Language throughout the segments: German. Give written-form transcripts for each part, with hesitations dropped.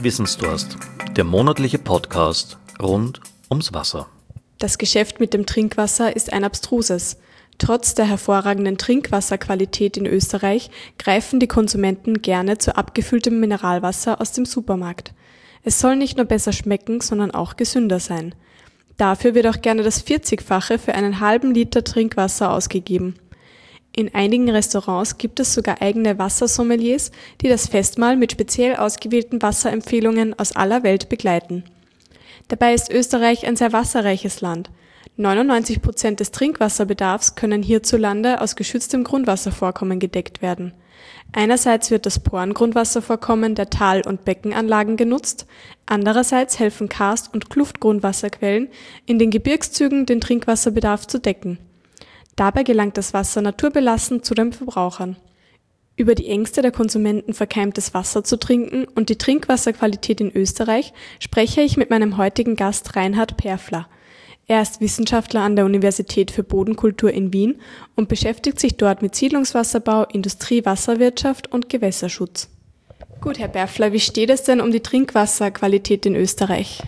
Wissensdurst, der monatliche Podcast rund ums Wasser. Das Geschäft mit dem Trinkwasser ist ein abstruses. Trotz der hervorragenden Trinkwasserqualität in Österreich greifen die Konsumenten gerne zu abgefülltem Mineralwasser aus dem Supermarkt. Es soll nicht nur besser schmecken, sondern auch gesünder sein. Dafür wird auch gerne das 40-fache für einen halben Liter Trinkwasser ausgegeben. In einigen Restaurants gibt es sogar eigene Wassersommeliers, die das Festmahl mit speziell ausgewählten Wasserempfehlungen aus aller Welt begleiten. Dabei ist Österreich ein sehr wasserreiches Land. 99% des Trinkwasserbedarfs können hierzulande aus geschütztem Grundwasservorkommen gedeckt werden. Einerseits wird das Porengrundwasservorkommen der Tal- und Beckenanlagen genutzt, andererseits helfen Karst- und Kluftgrundwasserquellen in den Gebirgszügen den Trinkwasserbedarf zu decken. Dabei gelangt das Wasser naturbelassen zu den Verbrauchern. Über die Ängste der Konsumenten, verkeimtes Wasser zu trinken und die Trinkwasserqualität in Österreich spreche ich mit meinem heutigen Gast Reinhard Perfler. Er ist Wissenschaftler an der Universität für Bodenkultur in Wien und beschäftigt sich dort mit Siedlungswasserbau, Industriewasserwirtschaft und Gewässerschutz. Gut, Herr Perfler, wie steht es denn um die Trinkwasserqualität in Österreich?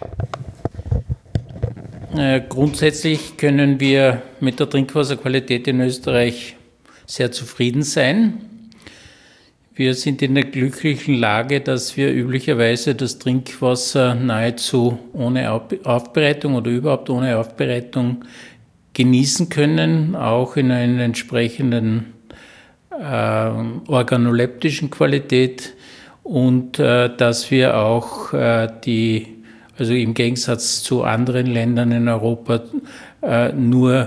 Grundsätzlich können wir mit der Trinkwasserqualität in Österreich sehr zufrieden sein. Wir sind in der glücklichen Lage, dass wir üblicherweise das Trinkwasser nahezu ohne Aufbereitung oder überhaupt ohne Aufbereitung genießen können, auch in einer entsprechenden organoleptischen Qualität und dass wir auch also im Gegensatz zu anderen Ländern in Europa nur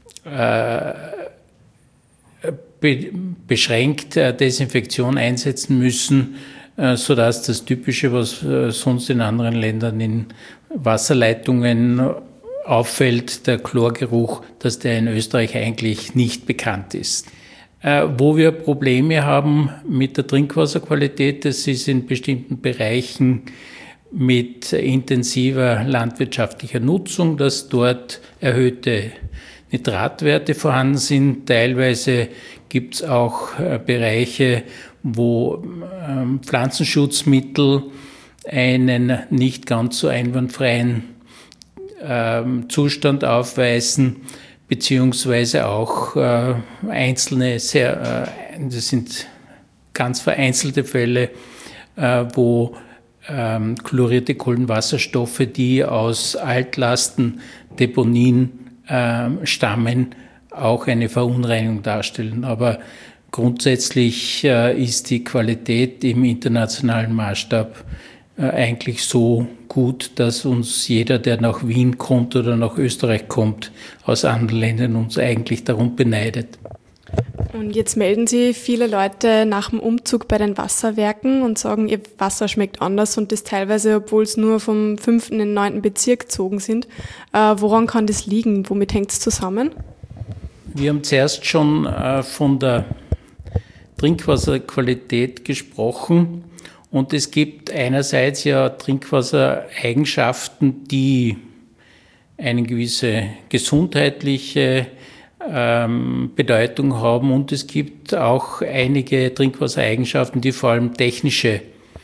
beschränkt Desinfektion einsetzen müssen, sodass das Typische, was sonst in anderen Ländern in Wasserleitungen auffällt, der Chlorgeruch, dass der in Österreich eigentlich nicht bekannt ist. Wo wir Probleme haben mit der Trinkwasserqualität, das ist in bestimmten Bereichen mit intensiver landwirtschaftlicher Nutzung, dass dort erhöhte Nitratwerte vorhanden sind. Teilweise gibt es auch Bereiche, wo Pflanzenschutzmittel einen nicht ganz so einwandfreien Zustand aufweisen, beziehungsweise auch einzelne, das sind ganz vereinzelte Fälle, wo chlorierte Kohlenwasserstoffe, die aus Altlastendeponien stammen, auch eine Verunreinigung darstellen. Aber grundsätzlich ist die Qualität im internationalen Maßstab eigentlich so gut, dass uns jeder, der nach Wien kommt oder nach Österreich kommt, aus anderen Ländern uns eigentlich darum beneidet. Und jetzt melden sich viele Leute nach dem Umzug bei den Wasserwerken und sagen, ihr Wasser schmeckt anders und das teilweise, obwohl es nur vom 5. in den 9. Bezirk gezogen sind. Woran kann das liegen? Womit hängt es zusammen? Wir haben zuerst schon von der Trinkwasserqualität gesprochen und es gibt einerseits ja Trinkwassereigenschaften, die eine gewisse gesundheitliche Bedeutung haben und es gibt auch einige Trinkwassereigenschaften, die vor allem technische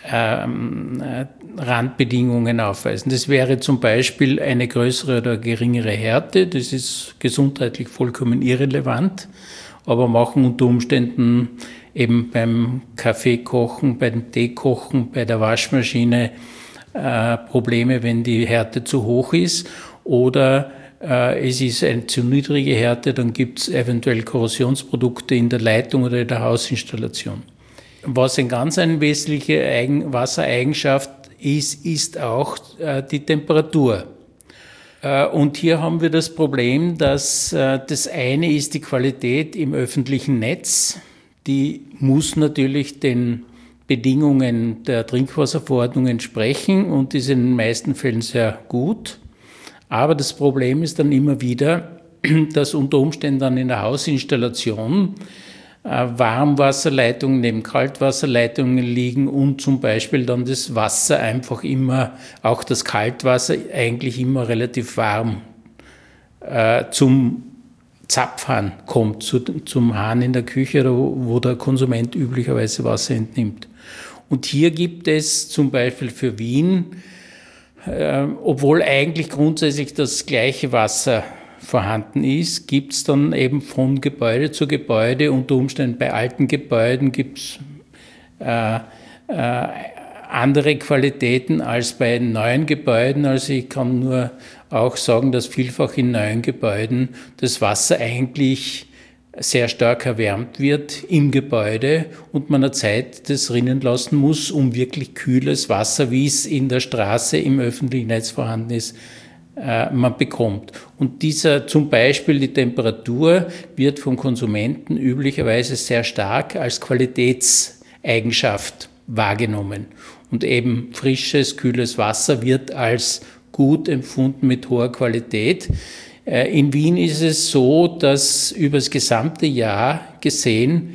Randbedingungen aufweisen. Das wäre zum Beispiel eine größere oder geringere Härte, das ist gesundheitlich vollkommen irrelevant, aber machen unter Umständen eben beim Kaffeekochen, beim Teekochen, bei der Waschmaschine Probleme, wenn die Härte zu hoch ist oder es ist eine zu niedrige Härte, dann gibt es eventuell Korrosionsprodukte in der Leitung oder in der Hausinstallation. Was eine ganz wesentliche Wassereigenschaft ist, ist auch die Temperatur. Und hier haben wir das Problem, dass das eine ist die Qualität im öffentlichen Netz. Die muss natürlich den Bedingungen der Trinkwasserverordnung entsprechen und ist in den meisten Fällen sehr gut. Aber das Problem ist dann immer wieder, dass unter Umständen dann in der Hausinstallation Warmwasserleitungen neben Kaltwasserleitungen liegen und zum Beispiel dann das Wasser einfach immer, auch das Kaltwasser eigentlich immer relativ warm zum Zapfhahn kommt, zum Hahn in der Küche, wo der Konsument üblicherweise Wasser entnimmt. Und hier gibt es zum Beispiel für Wien, obwohl eigentlich grundsätzlich das gleiche Wasser vorhanden ist, gibt es dann eben von Gebäude zu Gebäude, unter Umständen bei alten Gebäuden gibt es andere Qualitäten als bei neuen Gebäuden. Also ich kann nur auch sagen, dass vielfach in neuen Gebäuden das Wasser eigentlich sehr stark erwärmt wird im Gebäude und man eine Zeit das rinnen lassen muss, um wirklich kühles Wasser, wie es in der Straße im öffentlichen Netz vorhanden ist, man bekommt. Und zum Beispiel die Temperatur wird vom Konsumenten üblicherweise sehr stark als Qualitätseigenschaft wahrgenommen. Und eben frisches, kühles Wasser wird als gut empfunden mit hoher Qualität. In Wien ist es so, dass über das gesamte Jahr gesehen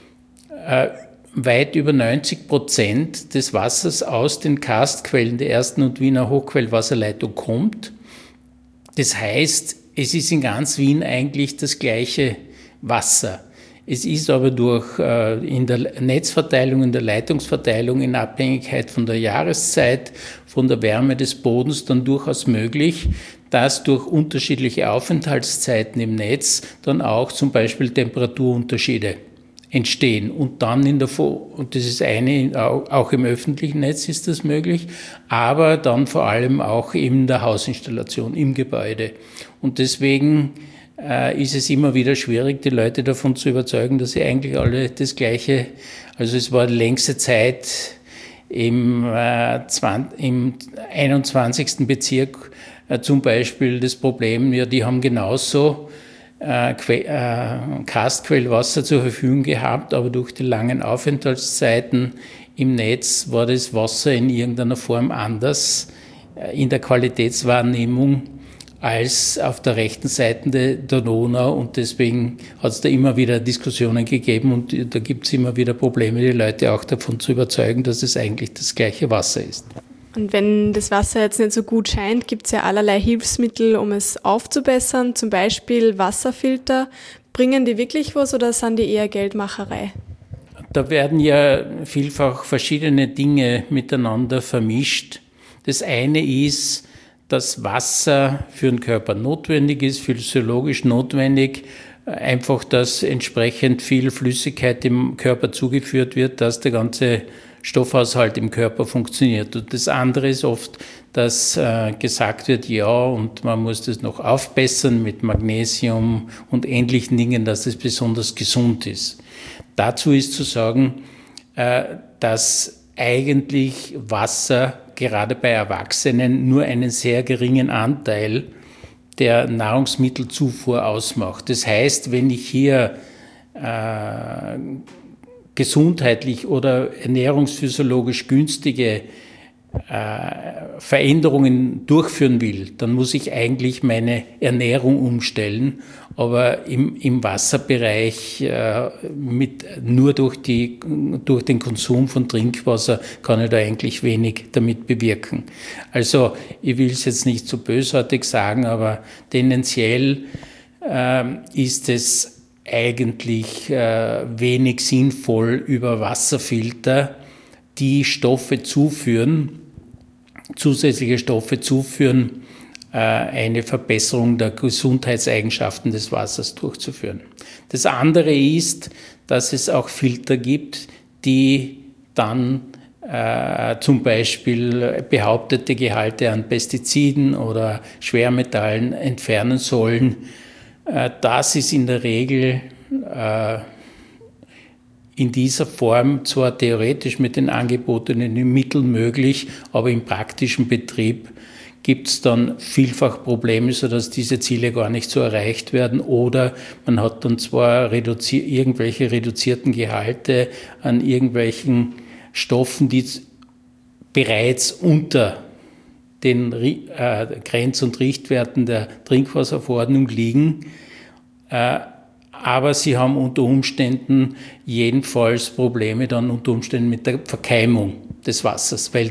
weit über 90% des Wassers aus den Karstquellen der Ersten und Wiener Hochquellwasserleitung kommt. Das heißt, es ist in ganz Wien eigentlich das gleiche Wasser. Es ist aber in der Netzverteilung, in der Leitungsverteilung in Abhängigkeit von der Jahreszeit, von der Wärme des Bodens dann durchaus möglich, dass durch unterschiedliche Aufenthaltszeiten im Netz dann auch zum Beispiel Temperaturunterschiede entstehen. Und dann und das ist auch im öffentlichen Netz ist das möglich, aber dann vor allem auch in der Hausinstallation, im Gebäude. Und deswegen ist es immer wieder schwierig, die Leute davon zu überzeugen, dass sie eigentlich alle das Gleiche, also es war die längste Zeit im 21. Bezirk zum Beispiel das Problem, ja, die haben genauso Karstquellwasser zur Verfügung gehabt, aber durch die langen Aufenthaltszeiten im Netz war das Wasser in irgendeiner Form anders in der Qualitätswahrnehmung als auf der rechten Seite der Donau und deswegen hat es da immer wieder Diskussionen gegeben und da gibt es immer wieder Probleme, die Leute auch davon zu überzeugen, dass es eigentlich das gleiche Wasser ist. Und wenn das Wasser jetzt nicht so gut scheint, gibt es ja allerlei Hilfsmittel, um es aufzubessern, zum Beispiel Wasserfilter. Bringen die wirklich was oder sind die eher Geldmacherei? Da werden ja vielfach verschiedene Dinge miteinander vermischt. Das eine ist, dass Wasser für den Körper notwendig ist, physiologisch notwendig, einfach, dass entsprechend viel Flüssigkeit im Körper zugeführt wird, dass der ganze Stoffhaushalt im Körper funktioniert. Und das andere ist oft, dass gesagt wird, ja, und man muss das noch aufbessern mit Magnesium und ähnlichen Dingen, dass es besonders gesund ist. Dazu ist zu sagen, dass eigentlich Wasser gerade bei Erwachsenen nur einen sehr geringen Anteil der Nahrungsmittelzufuhr ausmacht. Das heißt, wenn ich hier gesundheitlich oder ernährungsphysiologisch günstige Veränderungen durchführen will, dann muss ich eigentlich meine Ernährung umstellen. Aber im Wasserbereich nur durch den Konsum von Trinkwasser kann ich da eigentlich wenig damit bewirken. Also ich will es jetzt nicht so bösartig sagen, aber tendenziell ist es eigentlich wenig sinnvoll, über Wasserfilter die zusätzliche Stoffe zuführen, eine Verbesserung der Gesundheitseigenschaften des Wassers durchzuführen. Das andere ist, dass es auch Filter gibt, die dann zum Beispiel behauptete Gehalte an Pestiziden oder Schwermetallen entfernen sollen. Das ist in der Regel in dieser Form zwar theoretisch mit den angebotenen Mitteln möglich, aber im praktischen Betrieb gibt es dann vielfach Probleme, sodass diese Ziele gar nicht so erreicht werden. Oder man hat dann zwar irgendwelche reduzierten Gehalte an irgendwelchen Stoffen, die bereits unter den Grenz- und Richtwerten der Trinkwasserverordnung liegen, aber sie haben unter Umständen jedenfalls Probleme dann unter Umständen mit der Verkeimung des Wassers, weil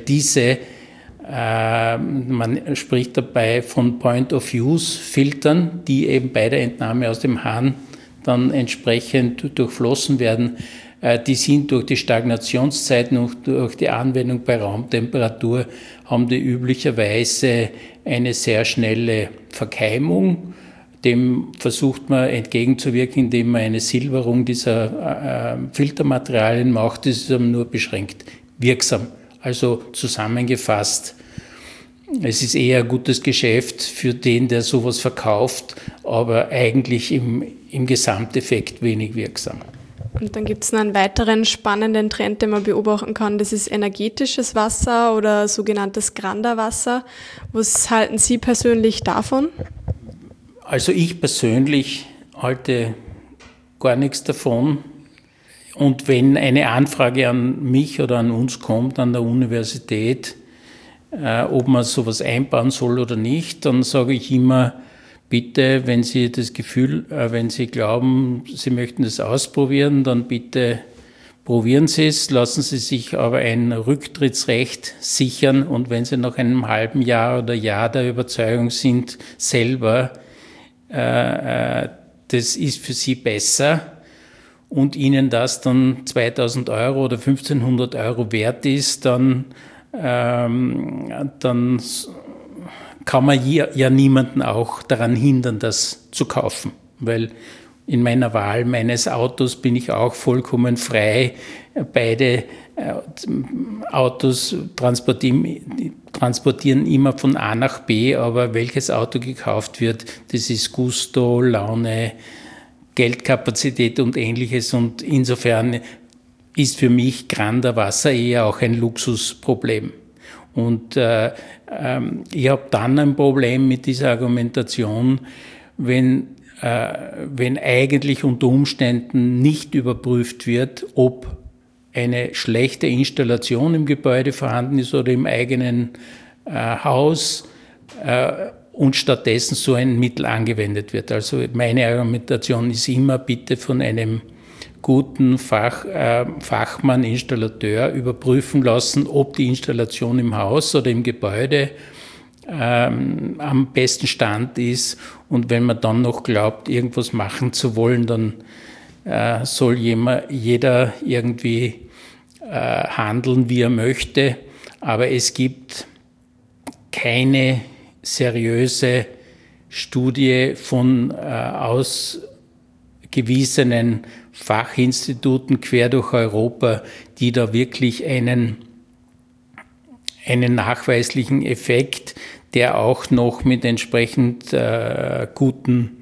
man spricht dabei von Point-of-Use-Filtern, die eben bei der Entnahme aus dem Hahn dann entsprechend durchflossen werden, Die sind durch die Stagnationszeiten und durch die Anwendung bei Raumtemperatur, haben die üblicherweise eine sehr schnelle Verkeimung. Dem versucht man entgegenzuwirken, indem man eine Silberung dieser Filtermaterialien macht. Das ist aber nur beschränkt wirksam. Also zusammengefasst, es ist eher ein gutes Geschäft für den, der sowas verkauft, aber eigentlich im Gesamteffekt wenig wirksam. Und dann gibt es noch einen weiteren spannenden Trend, den man beobachten kann. Das ist energetisches Wasser oder sogenanntes Granderwasser. Was halten Sie persönlich davon? Also ich persönlich halte gar nichts davon. Und wenn eine Anfrage an mich oder an uns kommt, an der Universität, ob man sowas einbauen soll oder nicht, dann sage ich immer, bitte, wenn Sie das Gefühl, wenn Sie glauben, Sie möchten das ausprobieren, dann bitte probieren Sie es, lassen Sie sich aber ein Rücktrittsrecht sichern und wenn Sie nach einem halben Jahr oder Jahr der Überzeugung sind, selber, das ist für Sie besser und Ihnen das dann 2.000 Euro oder 1.500 Euro wert ist, dann kann man ja niemanden auch daran hindern, das zu kaufen. Weil in meiner Wahl meines Autos bin ich auch vollkommen frei. Beide Autos transportieren immer von A nach B, aber welches Auto gekauft wird, das ist Gusto, Laune, Geldkapazität und Ähnliches. Und insofern ist für mich Granderwasser eher auch ein Luxusproblem. Und ich habe dann ein Problem mit dieser Argumentation, wenn eigentlich unter Umständen nicht überprüft wird, ob eine schlechte Installation im Gebäude vorhanden ist oder im eigenen Haus und stattdessen so ein Mittel angewendet wird. Also meine Argumentation ist immer, bitte von einem guten Fachmann, Installateur überprüfen lassen, ob die Installation im Haus oder im Gebäude am besten Stand ist. Und wenn man dann noch glaubt, irgendwas machen zu wollen, dann soll jeder irgendwie handeln, wie er möchte. Aber es gibt keine seriöse Studie von ausgewiesenen Fachinstituten quer durch Europa, die da wirklich einen nachweislichen Effekt, der auch noch mit entsprechend guten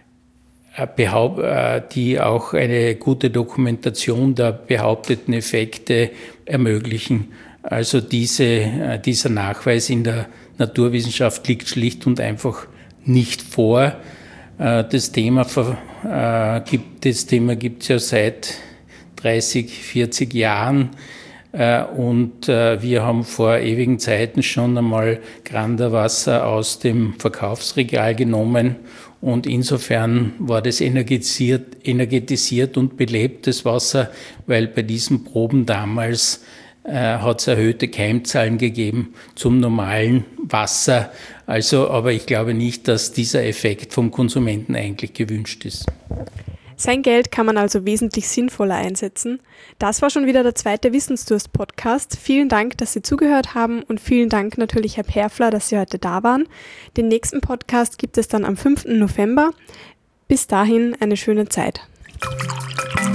die auch eine gute Dokumentation der behaupteten Effekte ermöglichen. Also dieser Nachweis in der Naturwissenschaft liegt schlicht und einfach nicht vor. Das Thema gibt es ja seit 30, 40 Jahren und wir haben vor ewigen Zeiten schon einmal Granderwasser aus dem Verkaufsregal genommen und insofern war das energetisiert und belebtes Wasser, weil bei diesen Proben damals hat es erhöhte Keimzahlen gegeben zum normalen Wasser. Also, aber ich glaube nicht, dass dieser Effekt vom Konsumenten eigentlich gewünscht ist. Sein Geld kann man also wesentlich sinnvoller einsetzen. Das war schon wieder der zweite Wissensdurst-Podcast. Vielen Dank, dass Sie zugehört haben und vielen Dank natürlich, Herr Perfler, dass Sie heute da waren. Den nächsten Podcast gibt es dann am 5. November. Bis dahin eine schöne Zeit.